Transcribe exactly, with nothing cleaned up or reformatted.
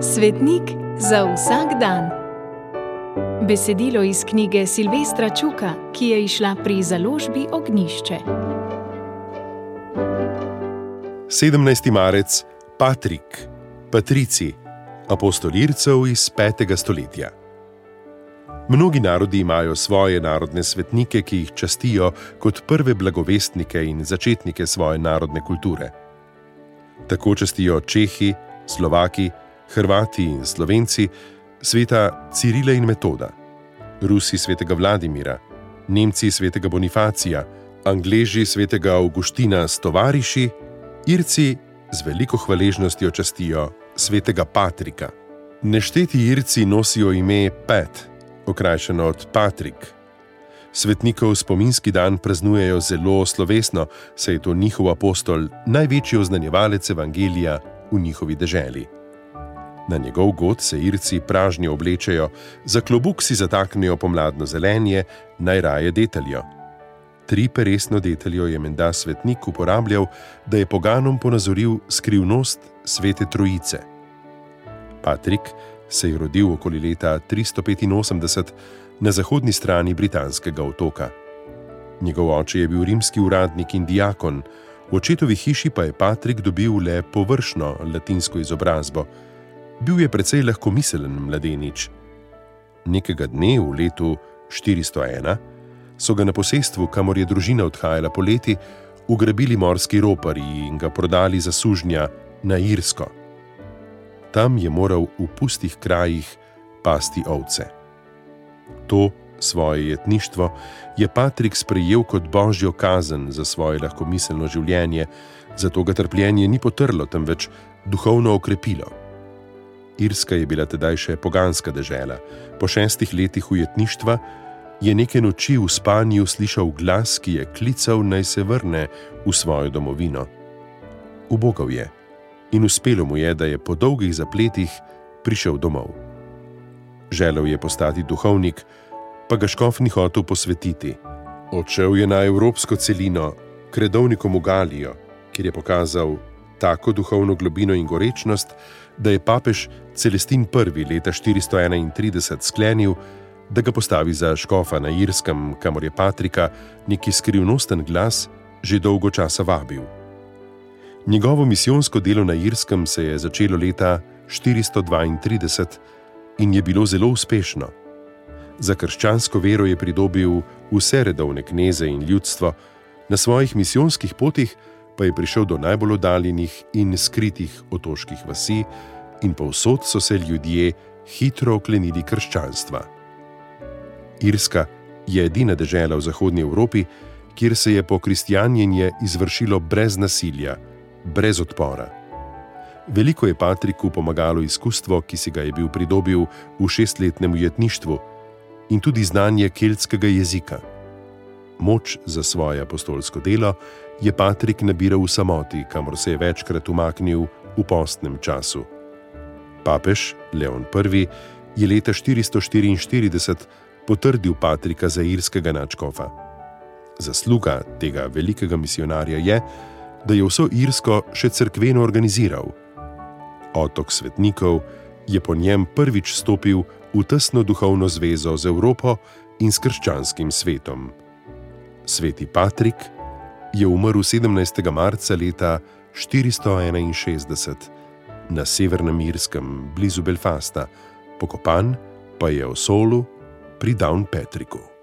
Svetnik za vsak dan. Besedilo iz knjige Silvestra Čuka, ki je izšla pri založbi Ognjišče. sedemnajsti marec, Patrik, Patricij, apostol Ircev iz petega stoletja. Mnogi narodi imajo svoje narodne svetnike, ki jih častijo kot prve blagovestnike in začetnike svoje narodne kulture. Tako častijo Čehi, Slovaki, Hrvati in Slovenci sveta Cirila in Metoda, Rusi svetega Vladimira, Nemci svetega Bonifacija, Angleži svetega Avguština s tovariši, Irci z veliko hvaležnostjo častijo svetega Patrika. Nešteti Irci nosijo ime Pat, okrajšano od Patrik. Svetnikov spominski dan praznujejo zelo slovesno, saj je to njihov apostol, največji oznanjevalec evangelija v njihovi deželi. Na njegov god se Irci pražnjo oblečejo, za klobuk si zataknejo pomladno zelenje, najraje deteljo. Tri peresno deteljo je menda svetnik uporabljal, da je poganom ponazoril skrivnost svete trojice. Patrik se je rodil okoli leta tristo petinosemdeset na zahodni strani britanskega otoka. Njegov oče je bil rimski uradnik in diakon, v očetovi hiši pa je Patrik dobil le površno latinsko izobrazbo. Bil je precej lahkomiselen mladenič. Nekega dne v letu štiristo ena so ga na posestvu, kamor je družina odhajala poleti, ugrabili morski roparji in ga prodali za sužnja na Irsko. Tam je moral v pustih krajih pasti ovce. To svoje jetništvo je Patrik sprejel kot božjo kazen za svoje lahkomiselno življenje, zato ga trpljenje ni potrlo, temveč duhovno okrepilo. Irska je bila tedaj še poganska dežela. Po šestih letih ujetništva je neke noči v spanju slišal glas, ki je klical, naj se vrne v svojo domovino. Ubogal je in uspelo mu je, da je po dolgih zapletih prišel domov. Želel je postati duhovnik, pa ga škof ni hotel posvetiti. Odšel je na evropsko celino, k redovnikom v Galijo, kjer je pokazal tako duhovno globino in gorečnost, da je papež Celestin prvi leta štiristo enaintrideset sklenil, da ga postavi za škofa na Irskem, kamor je Patrika neki skrivnosten glas že dolgo časa vabil. Njegovo misijonsko delo na Irskem se je začelo leta štiristo dvaintrideset in je bilo zelo uspešno. Za krščansko vero je pridobil vse redovne kneze in ljudstvo, na svojih misijonskih potih pa je prišel do najbolj oddaljenih in skritih otoških vasi in povsod so se ljudje hitro oklenili krščanstva. Irska je edina dežela v zahodni Evropi, kjer se je pokristjanjenje izvršilo brez nasilja, brez odpora. Veliko je Patriku pomagalo izkustvo, ki si ga je bil pridobil v šestletnem ujetništvu, in tudi znanje keltskega jezika. Moč za svoje apostolsko delo je Patrik nabiral v samoti, kamor se je večkrat umaknil v postnem času. Papež Leon prvi je leta štiristo štiriinštirideset potrdil Patrika za irskega nadškofa. Zasluga tega velikega misionarja je, da je vso Irsko še cerkveno organiziral. Otok svetnikov je po njem prvič stopil v tesno duhovno zvezo z Evropo in s krščanskim svetom. Sveti Patrik je umrl sedemnajstega marca leta štiristo enainšestdeset na severnem Irskem, blizu Belfasta, pokopan pa je v Solu pri Downpatricku.